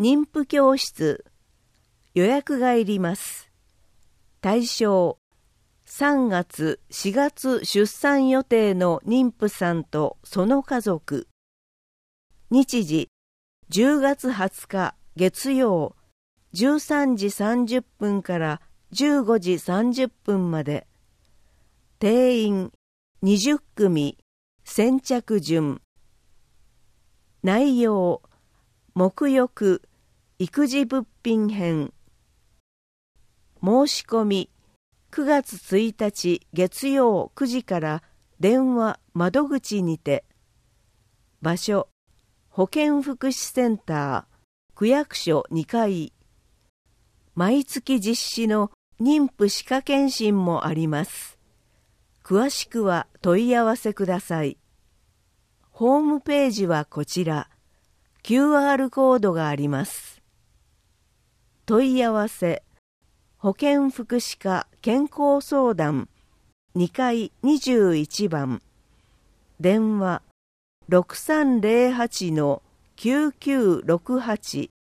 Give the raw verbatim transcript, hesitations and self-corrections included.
妊婦教室、予約がいります。対象、さんがつ、しがつ出産予定の妊婦さんとその家族。日時、じゅうがつはつか月曜、じゅうさんじさんじゅっぷんからじゅうごじさんじゅっぷんまで。定員にじゅっくみ、先着順。内容、沐浴、育児物品編。申し込み、くがつついたち月曜くじから電話窓口にて。場所、保健福祉センター、区役所にかい。毎月実施の妊婦歯科検診もあります。詳しくは問い合わせください。ホームページはこちら。キューアール コードがあります。問い合わせ、保健福祉課健康相談にかいにじゅういちばん。電話 ろくさんぜろはちのきゅうきゅうろくはち